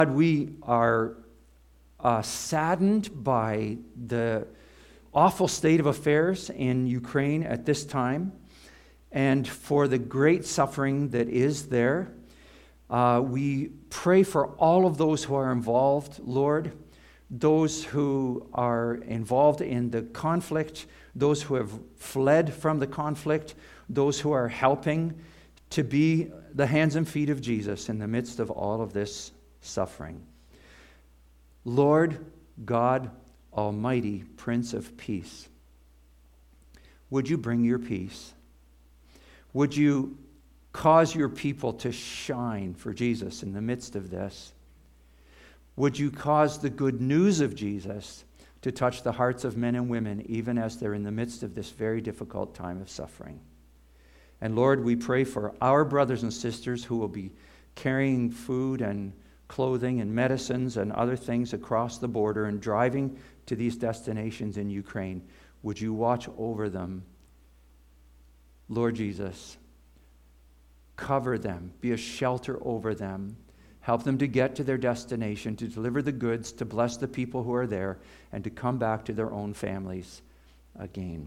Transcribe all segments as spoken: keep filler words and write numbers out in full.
God, we are uh, saddened by the awful state of affairs in Ukraine at this time, and for the great suffering that is there. Uh, we pray for all of those who are involved, Lord, those who are involved in the conflict, those who have fled from the conflict, those who are helping to be the hands and feet of Jesus in the midst of all of this suffering. Lord God, Almighty Prince of Peace, would you bring your peace? Would you cause your people to shine for Jesus in the midst of this? Would you cause the good news of Jesus to touch the hearts of men and women, even as they're in the midst of this very difficult time of suffering? And Lord, we pray for our brothers and sisters who will be carrying food and clothing and medicines and other things across the border and driving to these destinations in Ukraine. Would you watch over them? Lord Jesus, cover them, be a shelter over them. Help them to get to their destination, to deliver the goods, to bless the people who are there, and to come back to their own families again.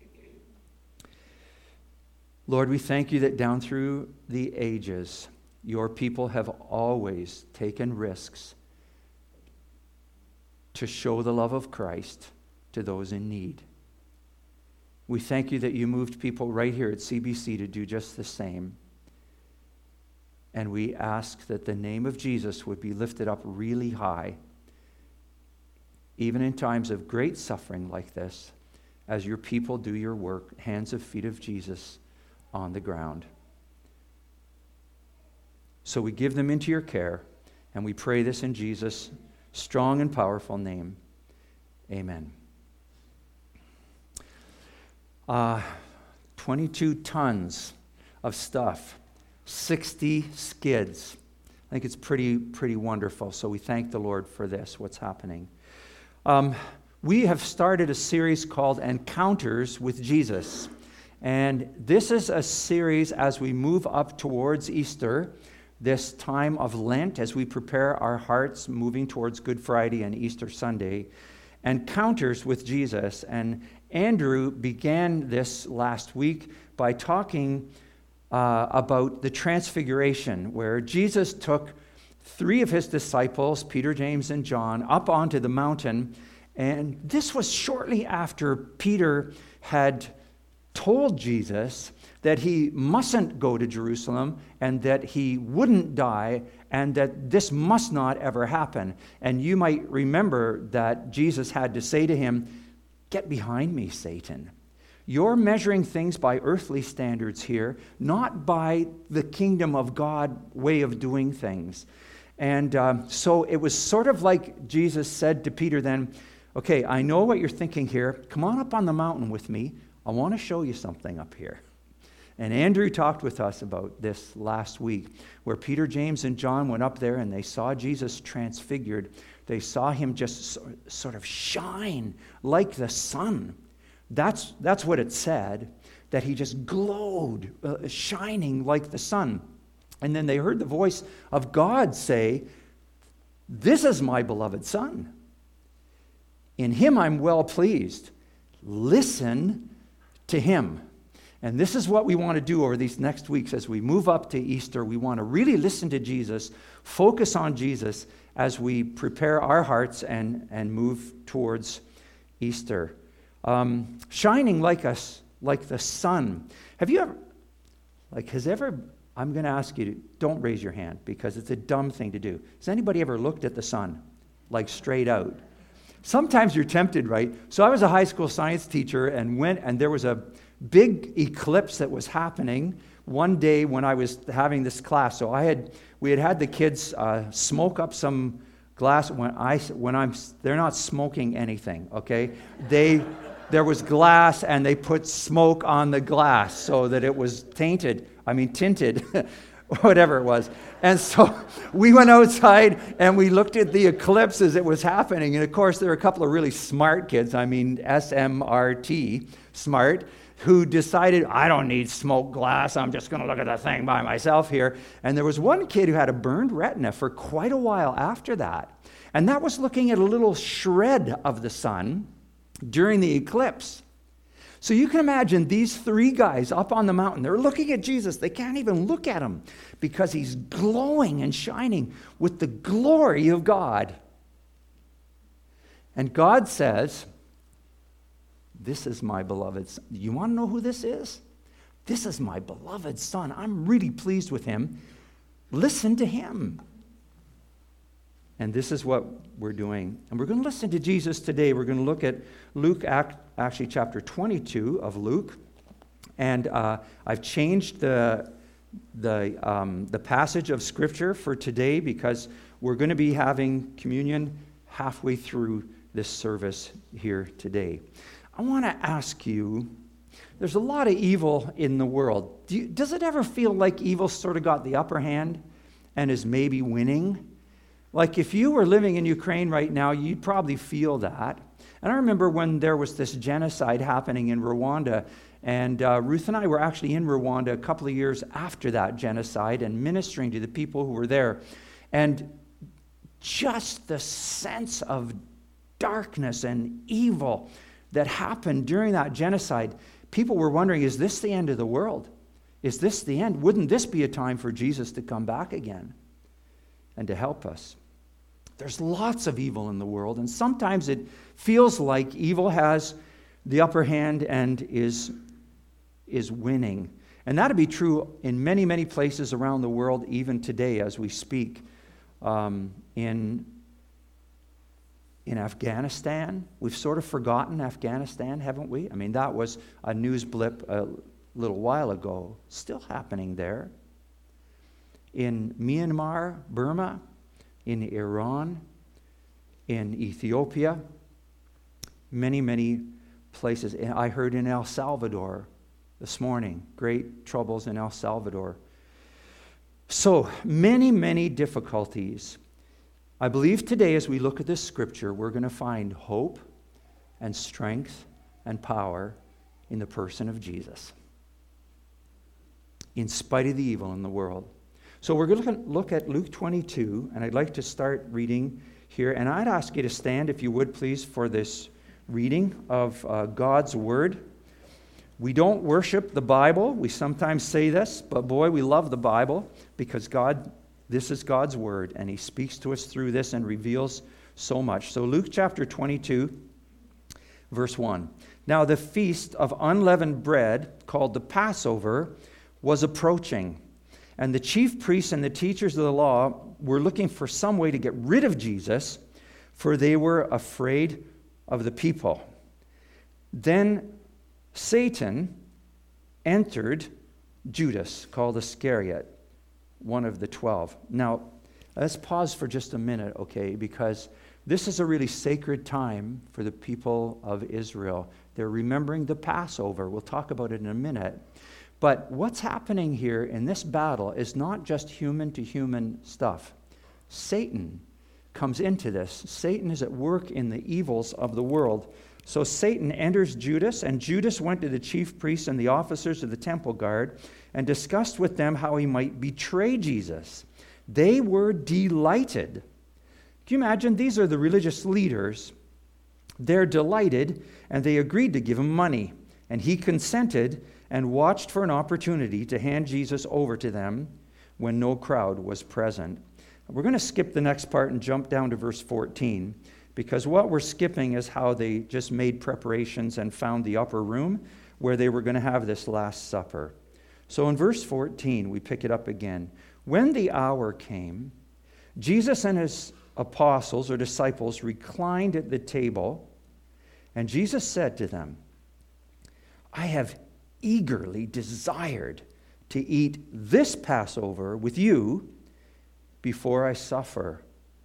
Lord, we thank you that down through the ages, your people have always taken risks to show the love of Christ to those in need. We thank you that you moved people right here at C B C to do just the same. And we ask that the name of Jesus would be lifted up really high, even in times of great suffering like this, as your people do your work, hands and feet of Jesus on the ground. So we give them into your care, and we pray this in Jesus' strong and powerful name. Amen. Uh, twenty-two tons of stuff. sixty skids. I think it's pretty, pretty wonderful. So we thank the Lord for this, what's happening. Um, we have started a series called Encounters with Jesus. And this is a series as we move up towards Easter, this time of Lent, as we prepare our hearts moving towards Good Friday and Easter Sunday. Encounters with Jesus. And Andrew began this last week by talking Uh, about the Transfiguration, where Jesus took three of his disciples, Peter, James, and John, up onto the mountain. And this was shortly after Peter had told Jesus that he mustn't go to Jerusalem and that he wouldn't die and that this must not ever happen. And you might remember that Jesus had to say to him, "Get behind me, Satan. You're measuring things by earthly standards here, not by the kingdom of God way of doing things." And um, so it was sort of like Jesus said to Peter then, "Okay, I know what you're thinking here. Come on up on the mountain with me. I want to show you something up here." And Andrew talked with us about this last week, where Peter, James, and John went up there and they saw Jesus transfigured. They saw him just sort of shine like the sun. That's, that's what it said, that he just glowed, uh, shining like the sun. And then they heard the voice of God say, "This is my beloved Son. In him I'm well pleased. Listen to him." And this is what we want to do over these next weeks as we move up to Easter. We want to really listen to Jesus, focus on Jesus as we prepare our hearts and, and move towards Easter. Um, shining like us, like the sun. Have you ever, like, has ever, I'm going to ask you to, don't raise your hand because it's a dumb thing to do. Has anybody ever looked at the sun, like straight out? Sometimes you're tempted, right? So I was a high school science teacher and went, and there was a big eclipse that was happening one day when I was having this class. So I had, we had had the kids uh, smoke up some glass. When I, when I'm, they're not smoking anything, okay? They... There was glass, and they put smoke on the glass so that it was tainted, I mean tinted, whatever it was. And so we went outside, and we looked at the eclipse as it was happening. And, of course, there were a couple of really smart kids, I mean S M R T, smart, who decided, I don't need smoked glass, I'm just going to look at the thing by myself here. And there was one kid who had a burned retina for quite a while after that. And that was looking at a little shred of the sun during the eclipse. So you can imagine these three guys up on the mountain. They're looking at Jesus. They can't even look at him because he's glowing and shining with the glory of God. And God says, this is my beloved son. You want to know who this is? This is my beloved son. I'm really pleased with him. Listen to him. And this is what we're doing. And we're going to listen to Jesus today. We're going to look at Luke, actually chapter twenty-two of Luke. And uh, I've changed the, the, um, the passage of Scripture for today because we're going to be having communion halfway through this service here today. I want to ask you, there's a lot of evil in the world. Do you, does it ever feel like evil sort of got the upper hand and is maybe winning? Like if you were living in Ukraine right now, you'd probably feel that. And I remember when there was this genocide happening in Rwanda, and uh, Ruth and I were actually in Rwanda a couple of years after that genocide and ministering to the people who were there. And just the sense of darkness and evil that happened during that genocide, people were wondering, is this the end of the world? Is this the end? Wouldn't this be a time for Jesus to come back again and to help us? There's lots of evil in the world, and sometimes it feels like evil has the upper hand and is, is winning. And that'll be true in many, many places around the world, even today as we speak. Um, in In Afghanistan, we've sort of forgotten Afghanistan, haven't we? I mean, that was a news blip a little while ago. Still happening there. In Myanmar, Burma, in Iran, in Ethiopia, many, many places. I heard in El Salvador this morning, great troubles in El Salvador. So many, many difficulties. I believe today as we look at this scripture, we're going to find hope and strength and power in the person of Jesus, in spite of the evil in the world. So we're going to look at Luke twenty-two, and I'd like to start reading here. And I'd ask you to stand, if you would, please, for this reading of uh, God's Word. We don't worship the Bible. We sometimes say this, but boy, we love the Bible because God... This is God's Word, and He speaks to us through this and reveals so much. So Luke chapter twenty-two, verse one. Now the feast of unleavened bread, called the Passover, was approaching. And the chief priests and the teachers of the law were looking for some way to get rid of Jesus, for they were afraid of the people. Then Satan entered Judas, called Iscariot, one of the twelve. Now, let's pause for just a minute, okay, because this is a really sacred time for the people of Israel. They're remembering the Passover. We'll talk about it in a minute. But what's happening here in this battle is not just human-to-human stuff. Satan comes into this. Satan is at work in the evils of the world. So Satan enters Judas, and Judas went to the chief priests and the officers of the temple guard and discussed with them how he might betray Jesus. They were delighted. Can you imagine? These are the religious leaders. They're delighted, and they agreed to give him money. And he consented and watched for an opportunity to hand Jesus over to them when no crowd was present. We're going to skip the next part and jump down to verse fourteen. Because what we're skipping is how they just made preparations and found the upper room where they were going to have this Last Supper. So in verse fourteen, we pick it up again. When the hour came, Jesus and his apostles or disciples reclined at the table, and Jesus said to them, I have eagerly desired to eat this Passover with you before I suffer.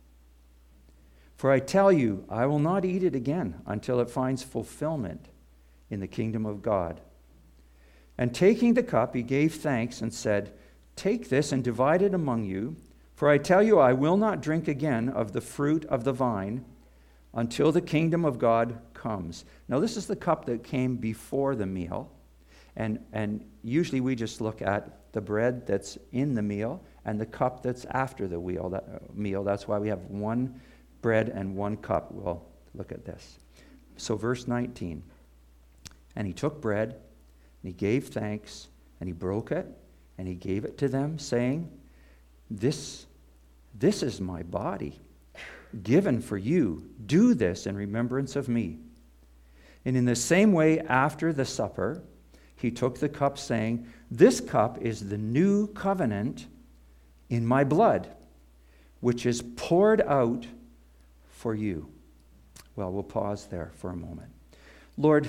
For I tell you, I will not eat it again until it finds fulfillment in the kingdom of God. And taking the cup, he gave thanks and said, Take this and divide it among you, for I tell you, I will not drink again of the fruit of the vine until the kingdom of God comes. Now, this is the cup that came before the meal. And, and usually we just look at the bread that's in the meal and the cup that's after the meal. That, uh, meal. That's why we have one bread and one cup. Well, look at this. So verse nineteen. And he took bread, and he gave thanks, and he broke it, and he gave it to them, saying, This, this is my body, given for you. Do this in remembrance of me. And in the same way, after the supper, he took the cup, saying, This cup is the new covenant in my blood, which is poured out for you. Well, we'll pause there for a moment. Lord,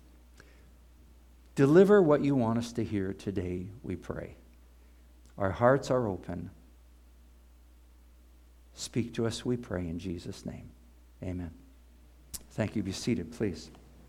deliver what you want us to hear today, we pray. Our hearts are open. Speak to us, we pray, in Jesus' name. Amen. Thank you. Be seated, please.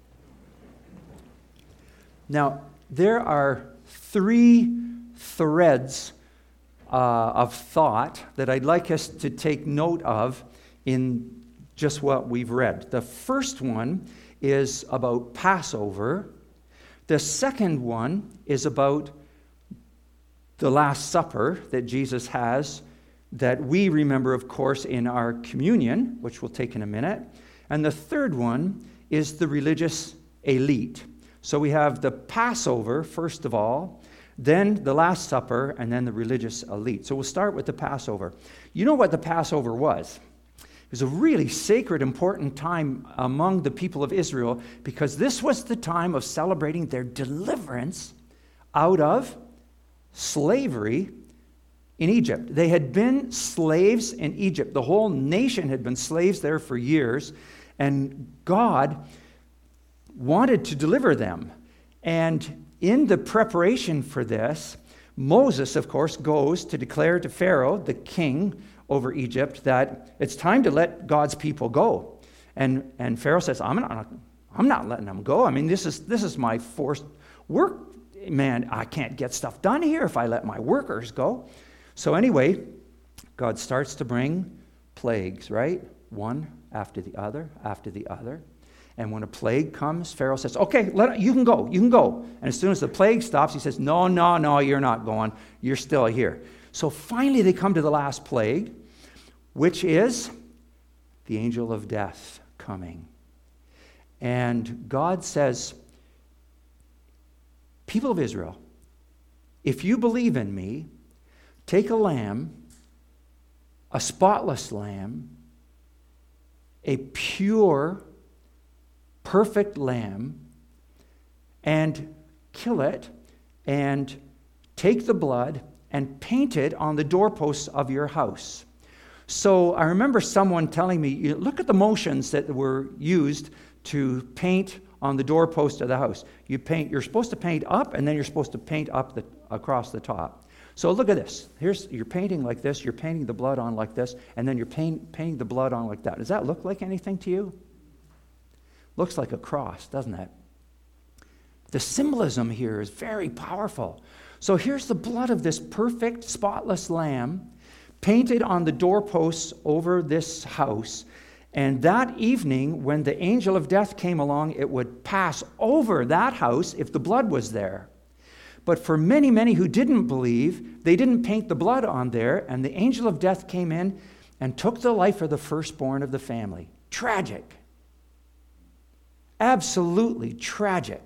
Now, there are three threads uh, of thought that I'd like us to take note of in just what we've read. The first one is about Passover. The second one is about the Last Supper that Jesus has, that we remember, of course, in our communion, which we'll take in a minute. And the third one is the religious elite. So we have the Passover, first of all, then the Last Supper, and then the religious elite. So we'll start with the Passover. You know what the Passover was? It was a really sacred, important time among the people of Israel, because this was the time of celebrating their deliverance out of slavery in Egypt. They had been slaves in Egypt. The whole nation had been slaves there for years, and God wanted to deliver them. And in the preparation for this, Moses, of course, goes to declare to Pharaoh, the king over Egypt, that it's time to let God's people go. And and Pharaoh says, I'm not, I'm not letting them go. I mean, this is this is my forced work. Man, I can't get stuff done here if I let my workers go. So anyway, God starts to bring plagues, right? One after the other, after the other. And when a plague comes, Pharaoh says, okay, let, you can go, you can go. And as soon as the plague stops, he says, no, no, no, you're not going. You're still here. So finally they come to the last plague, which is the angel of death coming. And God says, people of Israel, if you believe in me, take a lamb, a spotless lamb, a pure, perfect lamb, and kill it, and take the blood and paint it on the doorposts of your house. So I remember someone telling me, you know, look at the motions that were used to paint on the doorpost of the house. You paint. You're supposed to paint up, and then you're supposed to paint up the across the top. So look at this. Here's you're painting like this. You're painting the blood on like this, and then you're paint, painting the blood on like that. Does that look like anything to you? Looks like a cross, doesn't it? The symbolism here is very powerful. So here's the blood of this perfect, spotless lamb painted on the doorposts over this house. And that evening, when the angel of death came along, it would pass over that house if the blood was there. But for many, many who didn't believe, they didn't paint the blood on there, and the angel of death came in and took the life of the firstborn of the family. Tragic. Absolutely tragic.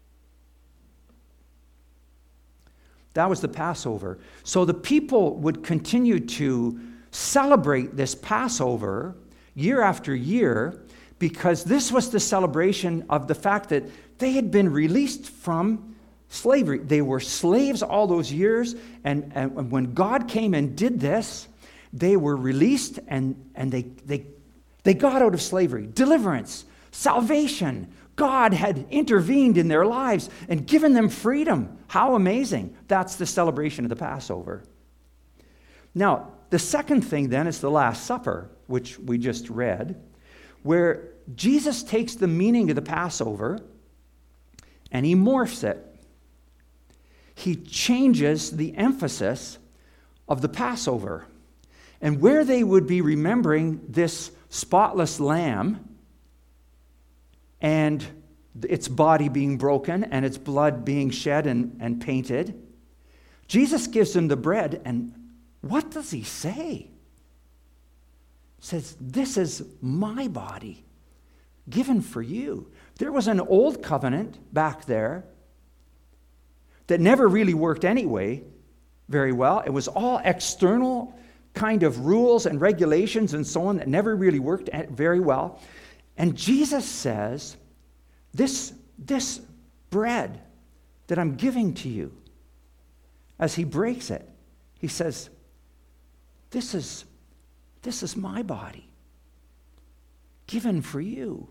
That was the Passover. So the people would continue to celebrate this Passover year after year because this was the celebration of the fact that they had been released from slavery. They were slaves all those years, and, and when God came and did this, they were released and, and they, they, they got out of slavery. Deliverance, salvation. God had intervened in their lives and given them freedom. How amazing. That's the celebration of the Passover. Now, the second thing then is the Last Supper, which we just read, where Jesus takes the meaning of the Passover and he morphs it. He changes the emphasis of the Passover. And where they would be remembering this spotless lamb and its body being broken and its blood being shed and, and painted. Jesus gives them the bread, and what does he say? He says, this is my body given for you. There was an old covenant back there that never really worked anyway very well. It was all external kind of rules and regulations and so on that never really worked very well. And Jesus says, this, this bread that I'm giving to you, as he breaks it, he says, this is, this is my body given for you.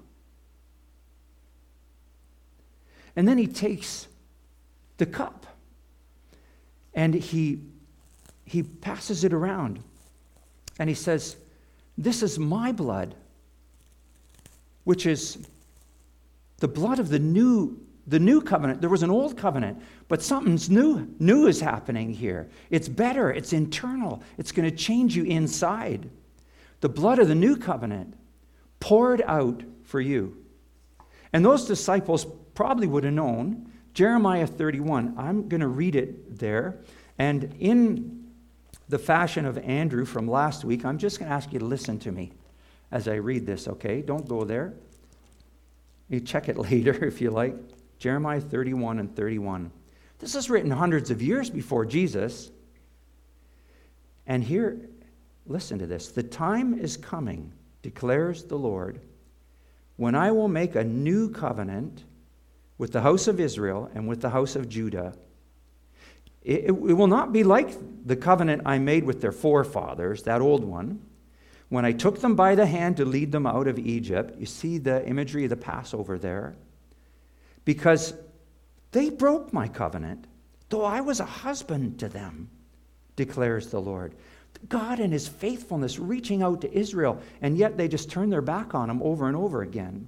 And then he takes the cup and he, he passes it around and he says, this is my blood, which is the blood of the new, the new covenant. There was an old covenant, but something's new, new is happening here. It's better, it's internal, it's going to change you inside. The blood of the new covenant poured out for you. And those disciples probably would have known Jeremiah thirty-one. I'm going to read it there. And in the fashion of Andrew from last week, I'm just going to ask you to listen to me as I read this, okay? Don't go there. You check it later if you like. Jeremiah thirty-one and thirty-one. This is written hundreds of years before Jesus. And here, listen to this. The time is coming, declares the Lord, when I will make a new covenant with the house of Israel and with the house of Judah. It, it, it will not be like the covenant I made with their forefathers, that old one, when I took them by the hand to lead them out of Egypt. You see the imagery of the Passover there. Because they broke my covenant, though I was a husband to them, declares the Lord. God in his faithfulness reaching out to Israel, and yet they just turn their back on him over and over again.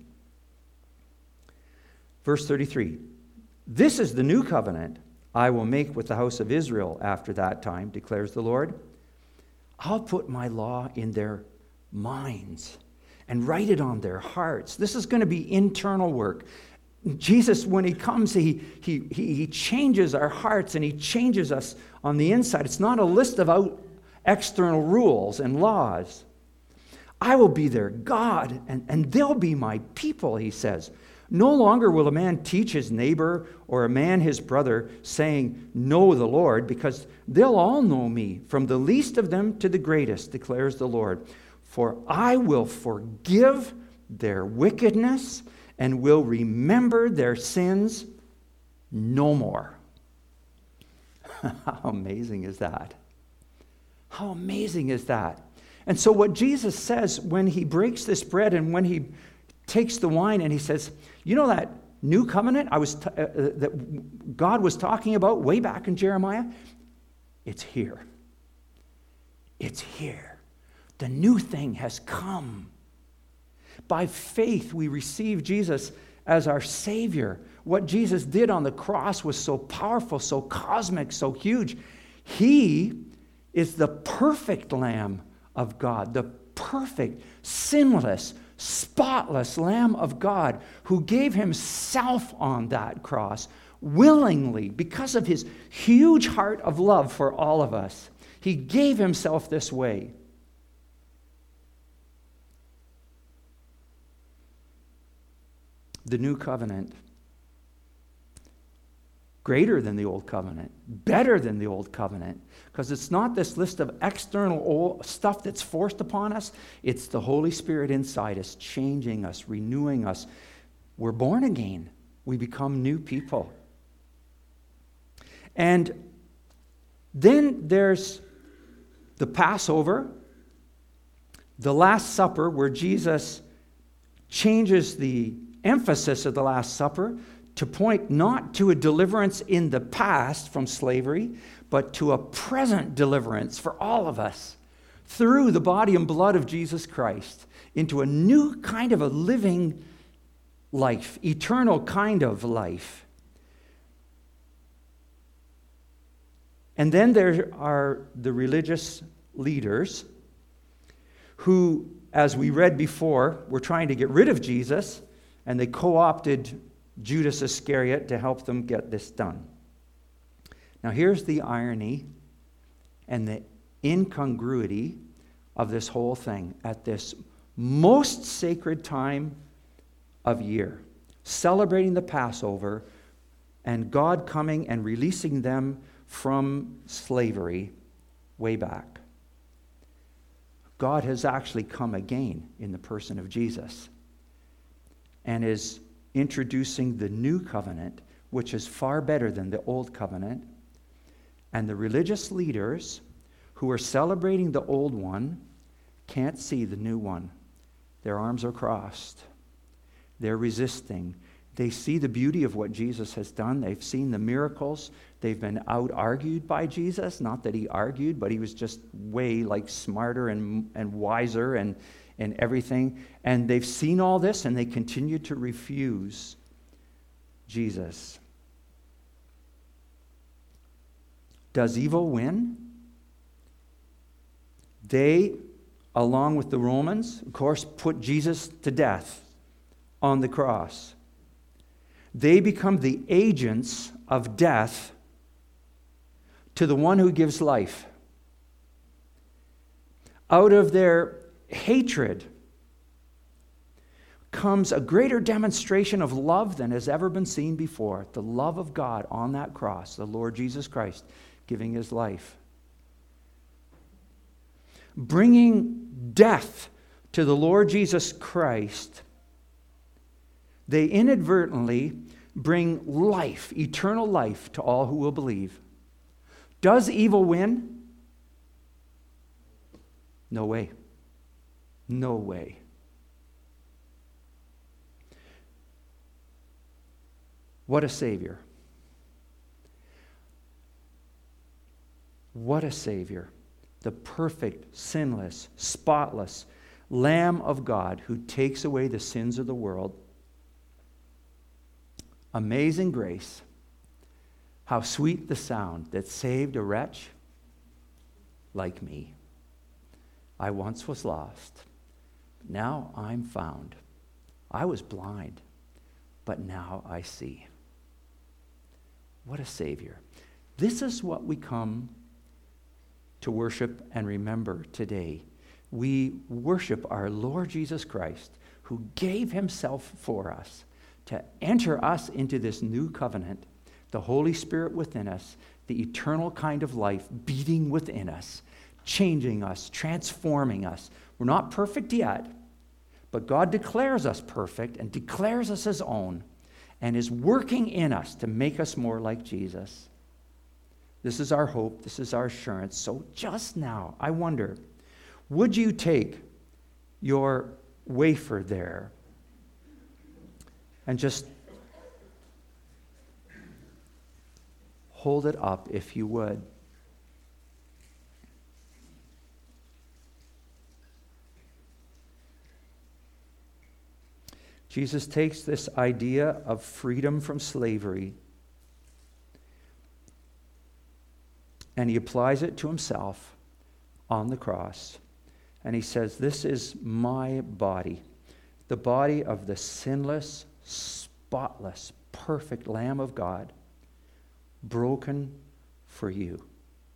Verse thirty-three, this is the new covenant I will make with the house of Israel after that time, declares the Lord. I'll put my law in their minds and write it on their hearts. This is going to be internal work. Jesus, when he comes, he, he, he, he changes our hearts and he changes us on the inside. It's not a list of out, external rules and laws. I will be their God, and, and they'll be my people, he says. No longer will a man teach his neighbor or a man his brother, saying, know the Lord, because they'll all know me, from the least of them to the greatest, declares the Lord. For I will forgive their wickedness and will remember their sins no more. How amazing is that? How amazing is that? And so what Jesus says when he breaks this bread and when he takes the wine and he says, you know that new covenant I was t- uh, that God was talking about way back in Jeremiah? It's here. It's here. The new thing has come. By faith, we receive Jesus as our Savior. What Jesus did on the cross was so powerful, so cosmic, so huge. He is the perfect Lamb of God, the perfect, sinless, spotless Lamb of God who gave himself on that cross willingly because of his huge heart of love for all of us. He gave himself this way. The new covenant, greater than the old covenant, better than the old covenant, because it's not this list of external old stuff that's forced upon us. It's the Holy Spirit inside us, changing us, renewing us. We're born again. We become new people. And then there's the Passover, the Last Supper, where Jesus changes the emphasis of the Last Supper to point not to a deliverance in the past from slavery, but to a present deliverance for all of us through the body and blood of Jesus Christ into a new kind of a living life, eternal kind of life. And then there are the religious leaders who, as we read before, were trying to get rid of Jesus, and they co-opted Judas Iscariot to help them get this done. Now here's the irony and the incongruity of this whole thing. At this most sacred time of year, celebrating the Passover, and God coming and releasing them from slavery way back, God has actually come again in the person of Jesus and is introducing the new covenant, which is far better than the old covenant. And the religious leaders who are celebrating the old one can't see the new one. Their arms are crossed. They're resisting. They see the beauty of what Jesus has done. They've seen the miracles. They've been out-argued by Jesus. Not that he argued, but he was just way like smarter and, and wiser and, and everything. And they've seen all this, and they continue to refuse Jesus. Does evil win? They, along with the Romans, of course, put Jesus to death on the cross. They become the agents of death to the one who gives life. Out of their hatred comes a greater demonstration of love than has ever been seen before. The love of God on that cross, the Lord Jesus Christ giving his life. Bringing death to the Lord Jesus Christ, they inadvertently bring life, eternal life, to all who will believe. Does evil win? No way. No way. What a Savior. What a Savior. The perfect, sinless, spotless Lamb of God who takes away the sins of the world. Amazing grace. How sweet the sound that saved a wretch like me. I once was lost. Now I'm found. I was blind, but now I see. What a Savior. This is what we come to worship and remember today. We worship our Lord Jesus Christ, who gave himself for us to enter us into this new covenant, the Holy Spirit within us, the eternal kind of life beating within us, changing us, transforming us. We're not perfect yet, but God declares us perfect and declares us his own and is working in us to make us more like Jesus. This is our hope. This is our assurance. So just now, I wonder, would you take your wafer there and just hold it up if you would? Jesus takes this idea of freedom from slavery and he applies it to himself on the cross. And he says, this is my body, the body of the sinless, spotless, perfect Lamb of God, broken for you.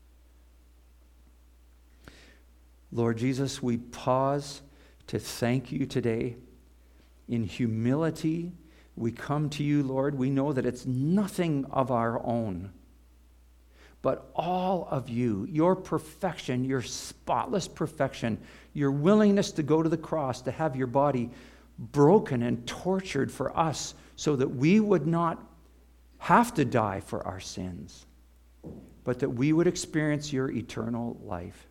Lord Jesus, we pause to thank you today. In humility, we come to you, Lord. We know that it's nothing of our own, but all of you, your perfection, your spotless perfection, your willingness to go to the cross, to have your body broken and tortured for us so that we would not have to die for our sins, but that we would experience your eternal life.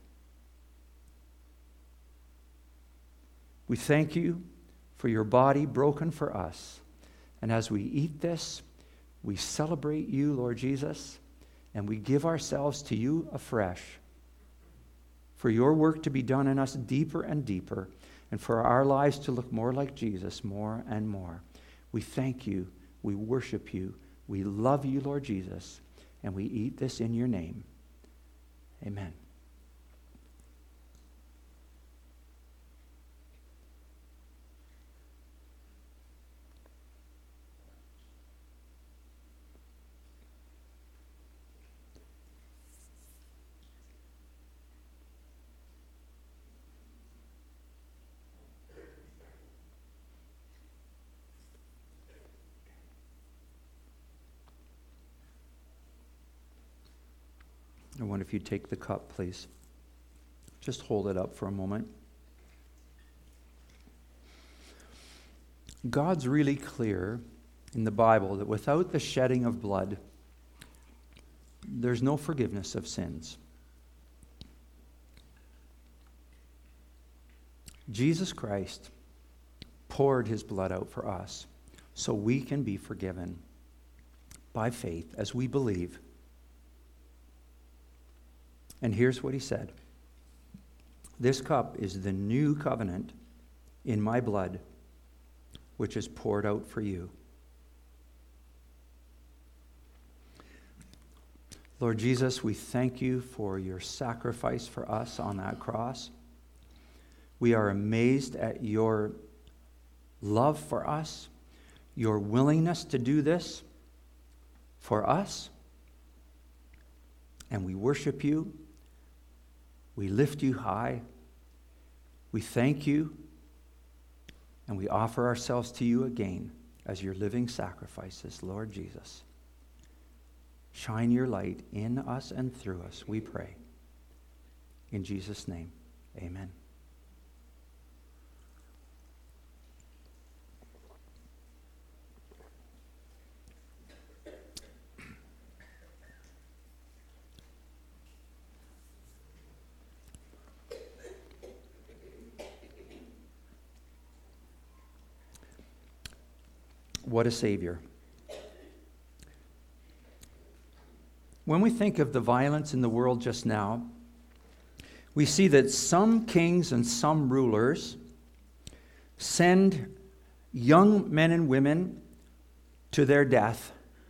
We thank you for your body broken for us. And as we eat this, we celebrate you, Lord Jesus, and we give ourselves to you afresh for your work to be done in us deeper and deeper, and for our lives to look more like Jesus more and more. We thank you. We worship you. We love you, Lord Jesus, and we eat this in your name. Amen. I wonder if you'd take the cup, please. Just hold it up for a moment. God's really clear in the Bible that without the shedding of blood, there's no forgiveness of sins. Jesus Christ poured his blood out for us so we can be forgiven by faith as we believe. And here's what he said. This cup is the new covenant in my blood, which is poured out for you. Lord Jesus, we thank you for your sacrifice for us on that cross. We are amazed at your love for us, your willingness to do this for us. And we worship you. We lift you high. We thank you. And we offer ourselves to you again as your living sacrifices, Lord Jesus. Shine your light in us and through us, we pray. In Jesus' name, amen. What a Savior. When we think of the violence in the world just now, we see that some kings and some rulers send young men and women to their death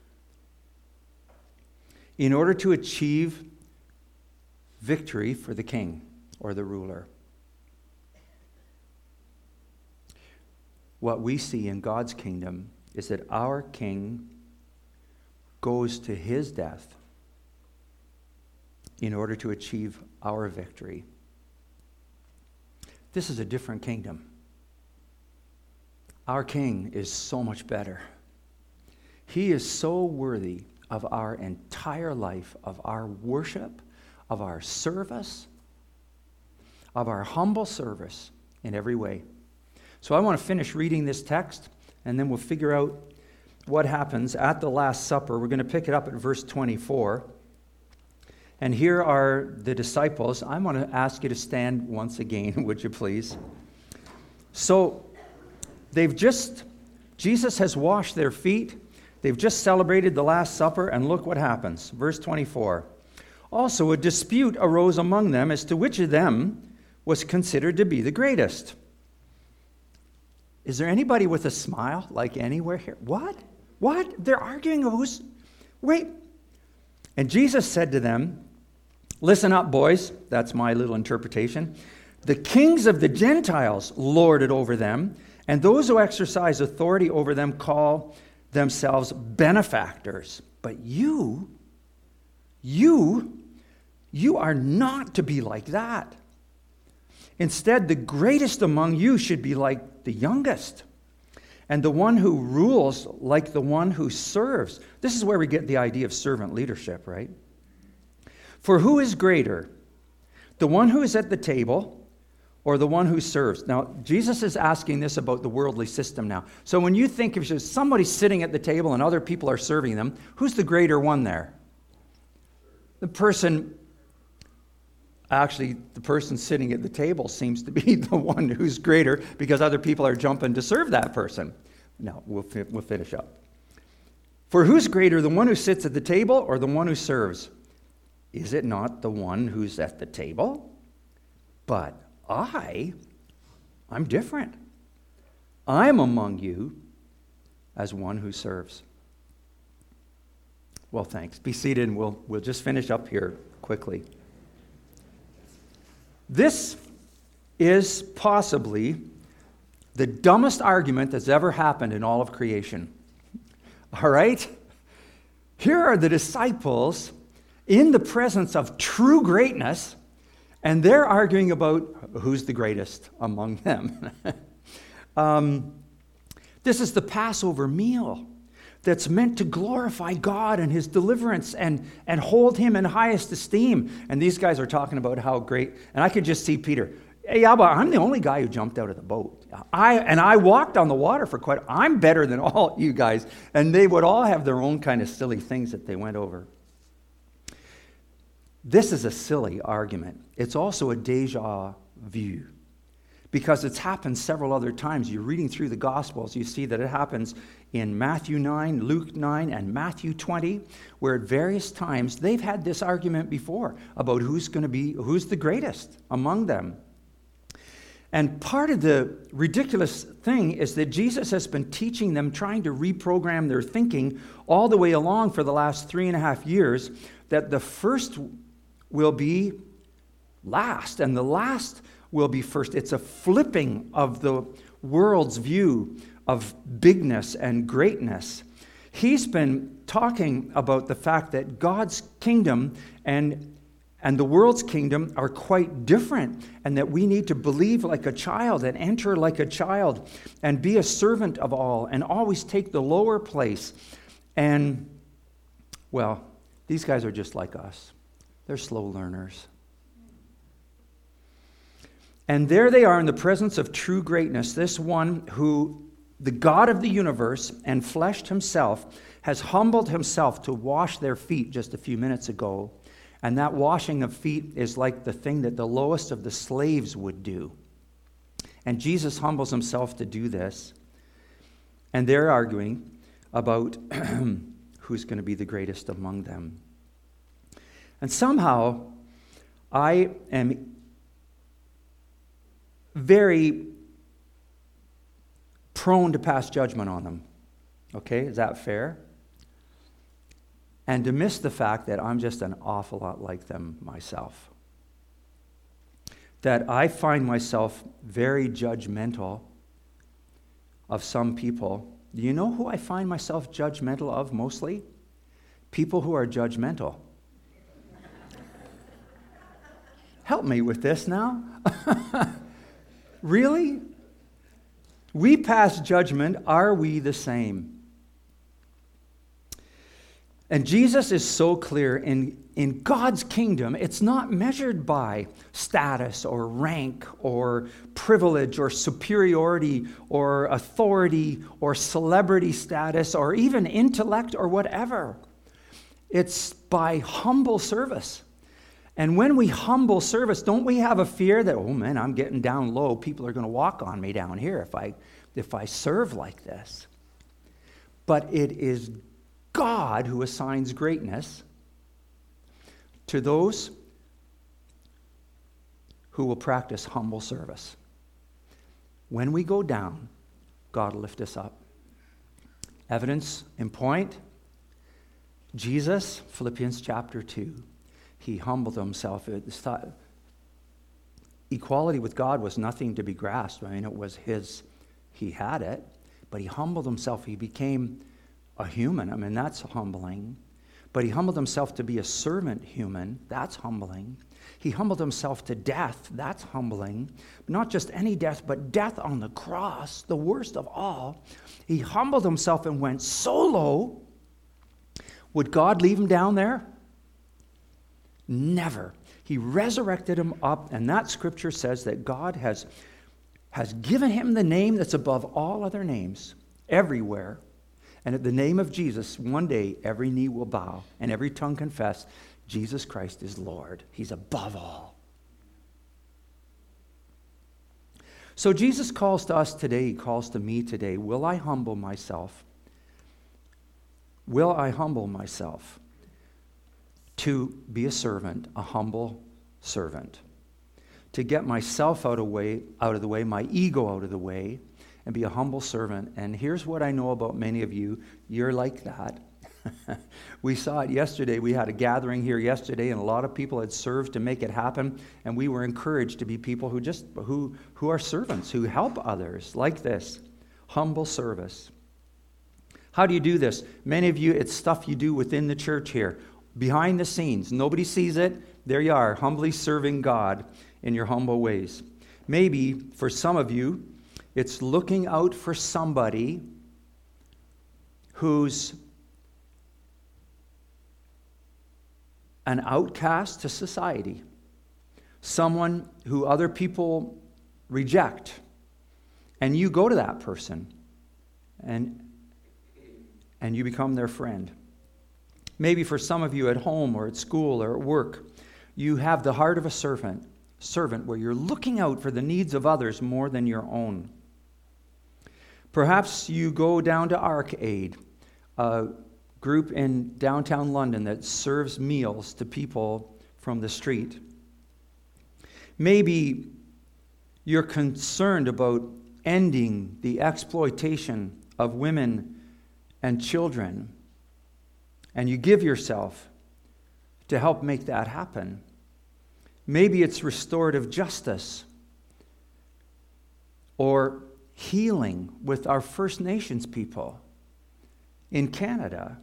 in order to achieve victory for the king or the ruler. What we see in God's kingdom is that our king goes to his death in order to achieve our victory. This is a different kingdom. Our king is so much better. He is so worthy of our entire life, of our worship, of our service, of our humble service in every way. So I want to finish reading this text, and then we'll figure out what happens at the Last Supper. We're going to pick it up at verse twenty-four. And here are the disciples. I want to ask you to stand once again, would you please? So they've just, Jesus has washed their feet. They've just celebrated the Last Supper, and look what happens. Verse twenty-four. Also, a dispute arose among them as to which of them was considered to be the greatest. Is there anybody with a smile like anywhere here? What? What? They're arguing over who's... Wait. And Jesus said to them, listen up, boys. That's my little interpretation. The kings of the Gentiles lord it over them, and those who exercise authority over them call themselves benefactors. But you, you, you are not to be like that. Instead, the greatest among you should be like the youngest, and the one who rules like the one who serves. This is where we get the idea of servant leadership, right? For who is greater, the one who is at the table or the one who serves? Now, Jesus is asking this about the worldly system now. So when you think of somebody sitting at the table and other people are serving them, who's the greater one there? The person... Actually, the person sitting at the table seems to be the one who's greater because other people are jumping to serve that person. Now, we'll, fi- we'll finish up. For who's greater, the one who sits at the table or the one who serves? Is it not the one who's at the table? But I, I'm different. I'm among you as one who serves. Well, thanks. Be seated and we'll, we'll just finish up here quickly. This is possibly the dumbest argument that's ever happened in all of creation. All right? Here are the disciples in the presence of true greatness, and they're arguing about who's the greatest among them. um, this is the Passover meal. that's meant to glorify God and his deliverance and, and hold him in highest esteem. And these guys are talking about how great, and I could just see Peter, hey, yeah, but I'm the only guy who jumped out of the boat. I and I walked on the water for quite, I'm better than all you guys. And they would all have their own kind of silly things that they went over. This is a silly argument. It's also a deja vu, because it's happened several other times. You're reading through the Gospels, you see that it happens in Matthew nine, Luke nine, and Matthew twenty, where at various times they've had this argument before about who's going to be, who's the greatest among them. And part of the ridiculous thing is that Jesus has been teaching them, trying to reprogram their thinking all the way along for the last three and a half years, that the first will be last and the last will be first. It's a flipping of the world's view of bigness and greatness. He's been talking about the fact that God's kingdom and And the world's kingdom are quite different, and that we need to believe like a child and enter like a child and be a servant of all and always take the lower place. And, well, these guys are just like us. They're slow learners. And there they are in the presence of true greatness, this one who, the God of the universe and fleshed himself, has humbled himself to wash their feet just a few minutes ago. And that washing of feet is like the thing that the lowest of the slaves would do. And Jesus humbles himself to do this. And they're arguing about who's going to be the greatest among them. And somehow, I am very prone to pass judgment on them. Okay, is that fair? And to miss the fact that I'm just an awful lot like them myself. That I find myself very judgmental of some people. Do you know who I find myself judgmental of mostly? People who are judgmental. Help me with this now. Really? We pass judgment. Are we the same? And Jesus is so clear, in, in God's kingdom, it's not measured by status or rank or privilege or superiority or authority or celebrity status or even intellect or whatever. It's by humble service. And when we humble service, don't we have a fear that, oh man, I'm getting down low. People are going to walk on me down here if I, if I serve like this. But it is God who assigns greatness to those who will practice humble service. When we go down, God will lift us up. Evidence in point, Jesus, Philippians chapter two, he humbled himself. Equality with God was nothing to be grasped. I mean, it was his, he had it, but he humbled himself. He became a human. I mean, that's humbling. But he humbled himself to be a servant human. That's humbling. He humbled himself to death. That's humbling. Not just any death, but death on the cross, the worst of all. He humbled himself and went so low. Would God leave him down there? Never. He resurrected him up, and that scripture says that God has, has given him the name that's above all other names, everywhere. And at the name of Jesus, one day every knee will bow and every tongue confess Jesus Christ is Lord. He's above all. So Jesus calls to us today, he calls to me today, will I humble myself? Will I humble myself to be a servant, a humble servant? To get myself out of, way, out of the way, my ego out of the way, and be a humble servant. And here's what I know about many of you. You're like that. We saw it yesterday. We had a gathering here yesterday, and a lot of people had served to make it happen. And we were encouraged to be people who just who who are servants, who help others like this. Humble service. How do you do this? Many of you, it's stuff you do within the church here. Behind the scenes. Nobody sees it. There you are, humbly serving God in your humble ways. Maybe for some of you, it's looking out for somebody who's an outcast to society, someone who other people reject, and you go to that person and, and you become their friend. Maybe for some of you at home or at school or at work, you have the heart of a servant, servant where you're looking out for the needs of others more than your own. Perhaps you go down to ArcAid, a group in downtown London that serves meals to people from the street. Maybe you're concerned about ending the exploitation of women and children, and you give yourself to help make that happen. Maybe it's restorative justice or healing with our First Nations people in Canada.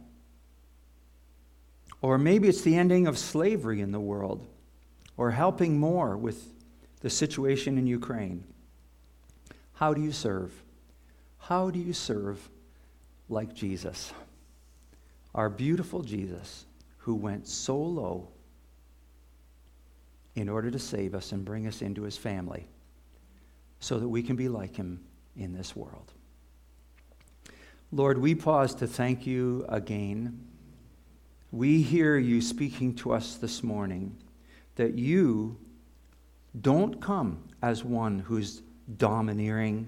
Or maybe it's the ending of slavery in the world, or helping more with the situation in Ukraine. How do you serve? How do you serve like Jesus? Our beautiful Jesus, who went so low in order to save us and bring us into his family so that we can be like him in this world. Lord, we pause to thank you again. We hear you speaking to us this morning that you don't come as one who's domineering,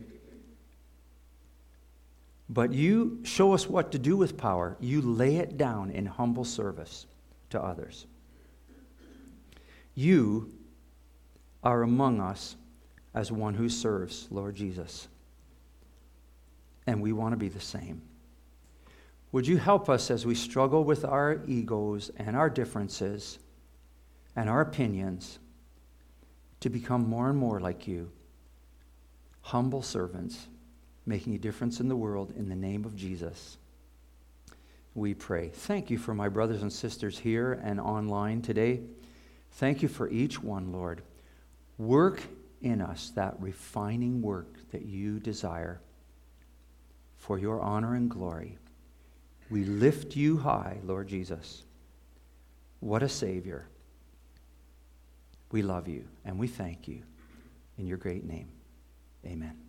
but you show us what to do with power. You lay it down in humble service to others. You are among us as one who serves, Lord Jesus. And we want to be the same. Would you help us as we struggle with our egos and our differences and our opinions to become more and more like you, humble servants, making a difference in the world in the name of Jesus. We pray. Thank you for my brothers and sisters here and online today. Thank you for each one, Lord. Work in us that refining work that you desire for your honor and glory. We lift you high, Lord Jesus. What a Savior. We love you and we thank you. In your great name, amen.